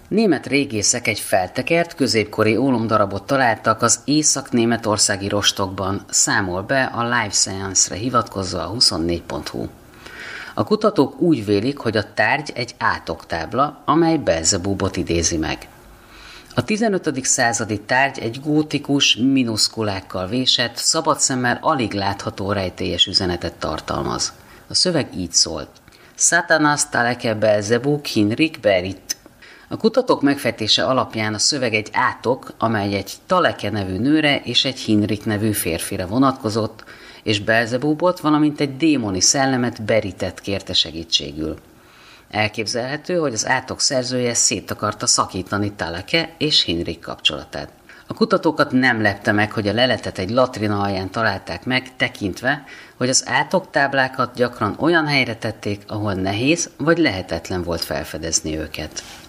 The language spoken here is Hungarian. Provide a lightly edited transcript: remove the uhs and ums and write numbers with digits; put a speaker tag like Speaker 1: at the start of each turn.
Speaker 1: Német régészek egy feltekert, középkori ólomdarabot találtak az észak-németországi rostokban, számol be a Life Science-re hivatkozva a 24.hu. A kutatók úgy vélik, hogy a tárgy egy átoktábla, amely Belzebúbot idézi meg. A 15. századi tárgy egy gótikus, minuszkulákkal vésett, szabad szemmel alig látható rejtélyes üzenetet tartalmaz. A szöveg így szólt: Satanas taleke Belzebub Hinrik berit. A kutatók megfejtése alapján a szöveg egy átok, amely egy Taleke nevű nőre és egy Hinrik nevű férfira vonatkozott, és Belzebubot, valamint egy démoni szellemet Beritet kérte segítségül. Elképzelhető, hogy az átok szerzője szét akarta szakítani Taleke és Hinrik kapcsolatát. A kutatókat nem lepte meg, hogy a leletet egy latrina alján találták meg, tekintve, hogy az átoktáblákat gyakran olyan helyre tették, ahol nehéz vagy lehetetlen volt felfedezni őket.